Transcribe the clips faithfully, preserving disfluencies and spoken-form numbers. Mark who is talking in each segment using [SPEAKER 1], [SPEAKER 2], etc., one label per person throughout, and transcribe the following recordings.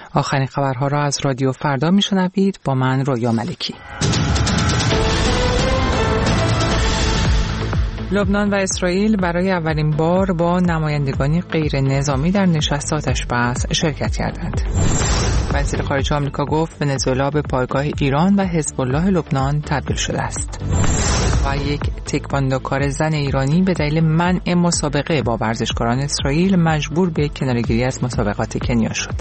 [SPEAKER 1] آخرین خبرها را از رادیو فردا میشنوید با من رویا ملکی. لبنان و اسرائیل برای اولین بار با نمایندگانی غیر نظامی در نشست آتش‌بس شرکت کردند. وزیر خارجه آمریکا گفت ونزوئلا به پایگاه ایران و حزب الله لبنان تبدیل شده است. و یک تکواندوکار زن ایرانی به دلیل منع مسابقه با ورزشکاران اسرائیل مجبور به کناره‌گیری از مسابقات کنیا شد.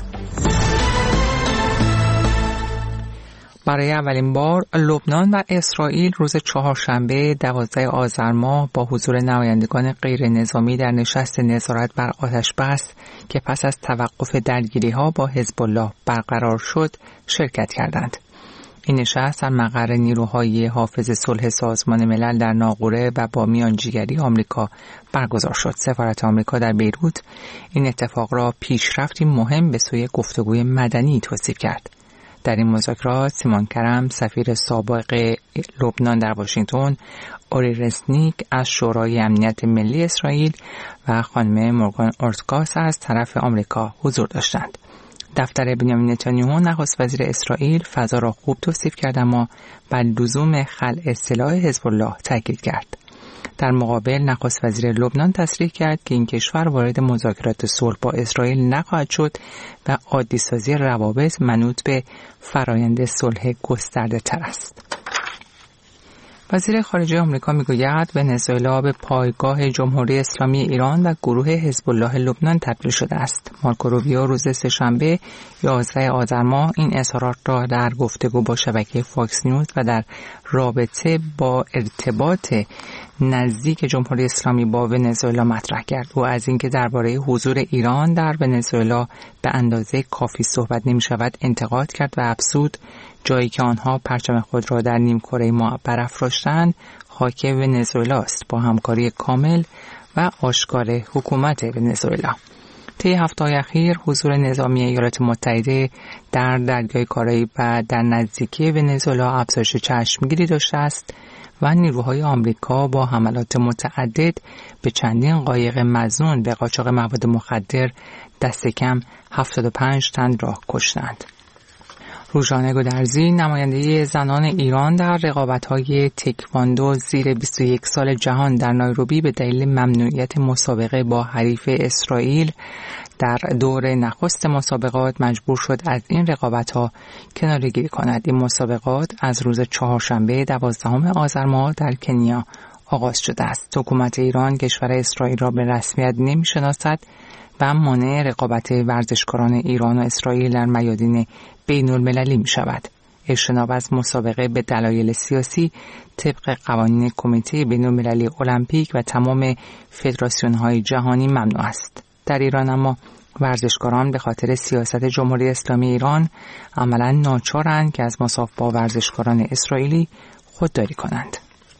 [SPEAKER 1] برای اولین بار لبنان و اسرائیل روز چهارشنبه دوازده آذر ماه با حضور نمایندگان غیر نظامی در نشست نظارت بر آتش‌بس که پس از توقف درگیری‌ها با حزب الله برقرار شد شرکت کردند. این نشست در مقر نیروهای حافظ صلح سازمان ملل در ناقوره و با میانجیگری آمریکا برگزار شد. سفارت آمریکا در بیروت این اتفاق را پیشرفتی مهم به سوی گفتگوی مدنی توصیف کرد. در این مذاکرات سیمون کرم سفیر سابق لبنان در واشنگتن، اوری رسنیک از شورای امنیت ملی اسرائیل و خانم مورگان اورتگاس از طرف آمریکا حضور داشتند. دفتر بنیامین نتانیاهو نخست وزیر اسرائیل فضا را خوب توصیف کرد اما بر لزوم خلع سلاح حزب الله تاکید کرد. در مقابل نخست وزیر لبنان تصریح کرد که این کشور وارد مذاکرات صلح با اسرائیل نخواهد شد و عادی سازی روابط منوط به فرایند صلح گسترده تر است. وزیر خارجه آمریکا میگوید ونزوئلا به پایگاه جمهوری اسلامی ایران و گروه حزب الله لبنان تبدیل شده است. مارکو روبیو روز سه‌شنبه یازده آذر ماه این اظهارات را در گفتگو با شبکه فاکس نیوز و در رابطه با ارتباط نزدیک جمهوری اسلامی با ونزوئلا مطرح کرد. او از اینکه درباره حضور ایران در ونزوئلا به اندازه کافی صحبت نمی شود انتقاد کرد و افزود جایی که آنها پرچم خود را در نیمکره ما برافراشتند خاک ونزوئلا است با همکاری کامل و آشکار حکومت ونزوئلا. طی هفته‌های اخیر حضور نظامی ایالات متحده در دریای کارائیب و در نزدیکی ونزوئلا افزایش چشمگیری داشته است و نیروهای آمریکا با حملات متعدد به چندین قایق مظنون به قاچاق مواد مخدر دست کم هفتاد و پنج تن را کشتند. روژانه گودرزی نماینده زنان ایران در رقابت‌های تکواندو زیر بیست و یک سال جهان در نایروبی به دلیل ممنوعیت مسابقه با حریف اسرائیل در دور نخست مسابقات مجبور شد از این رقابت‌ها کناره‌گیری کند. این مسابقات از روز چهارشنبه دوازدهم آذر ماه در کنیا آغاز شده است. حکومت ایران کشور اسرائیل را به رسمیت نمی‌شناسد و مانع رقابت ورزشکاران ایران و اسرائیل در میادین بین المللی می شود. اجتناب از مسابقه به دلایل سیاسی طبق قوانین کمیته بین المللی المپیک و تمام فدراسیون های جهانی ممنوع است. در ایران اما ورزشکاران به خاطر سیاست جمهوری اسلامی ایران عملاً ناچارند که از مصاف با ورزشکاران اسرائیلی خودداری کنند.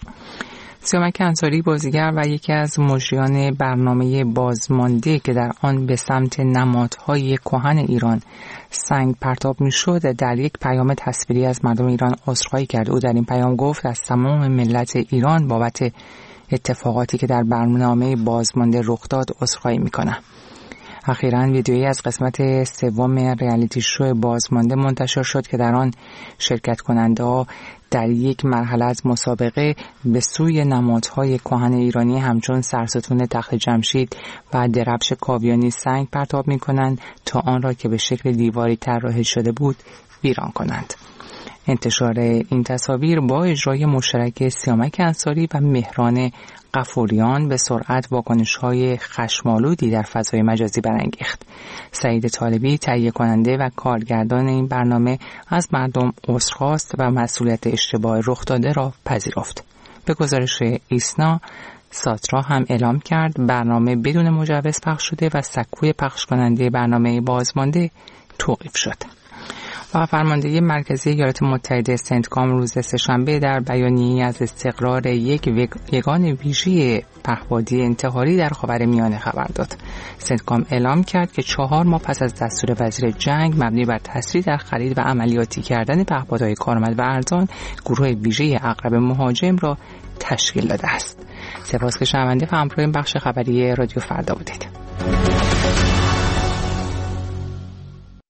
[SPEAKER 1] سیامک انصاری بازیگر و یکی از مجریان برنامه بازمانده که در آن به سمت نمادهای کهن ایران سنگ پرتاب می‌شد در یک پیام تصویری از مردم ایران عذرخواهی کرد. او در این پیام گفت از تمام ملت ایران بابت اتفاقاتی که در برنامه بازمانده رخ داد عذرخواهی می‌کنم. اخیراً ویدیویی از قسمت سوم ریالیتی شو بازمانده منتشر شد که در آن شرکت کننده‌ها در یک مرحله از مسابقه به سوی نمادهای کهن ایرانی همچون سرستون تخت جمشید و درفش کاویانی سنگ پرتاب می‌کنند تا آن را که به شکل دیواری طراحی شده بود ویران کنند. انتشار این تصاویر با اجرای مشترک سیامک انصاری و مهران غفوریان به سرعت واکنش‌های خشم‌آلودی در فضای مجازی برانگیخت. سعید طالبی تهیه کننده و کارگردان این برنامه از مردم عذر خواست و مسئولیت اشتباه رخ داده را پذیرفت. به گزارش ایسنا، ساترا هم اعلام کرد برنامه بدون مجوز پخش شده و سکوی پخش کننده برنامه بازمانده توقیف شد. و فرمانده مرکزی ایالات متحده سنتکام روز سه‌شنبه در بیانیه‌ای از استقرار یک یگان ویژه پهپادی انتحاری در خاورمیانه خبر داد. سنتکام اعلام کرد که چهار ماه پس از دستور وزیر جنگ مبنی بر تسریع در خرید و عملیاتی کردن پهپادهای کارآمد و ارزان، گروه ویژه عقرب مهاجم را تشکیل داده است. سپاس که شنونده و همراه بخش خبری رادیو فردا بودید.